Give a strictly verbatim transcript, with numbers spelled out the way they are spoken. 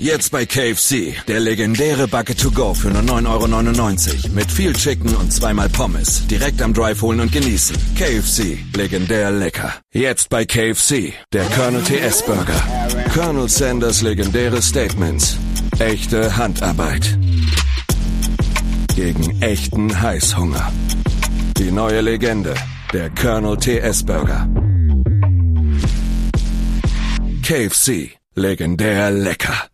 Jetzt bei K F C. Der legendäre Bucket to go für nur neun Euro neunundneunzig. Mit viel Chicken und zweimal Pommes. Direkt am Drive holen und genießen. K F C. Legendär lecker. Jetzt bei K F C. Der Colonel T S Burger. Colonel Sanders legendäre Statements. Echte Handarbeit. Gegen echten Heißhunger. Die neue Legende. Der Colonel T S Burger. K F C. Legendär lecker.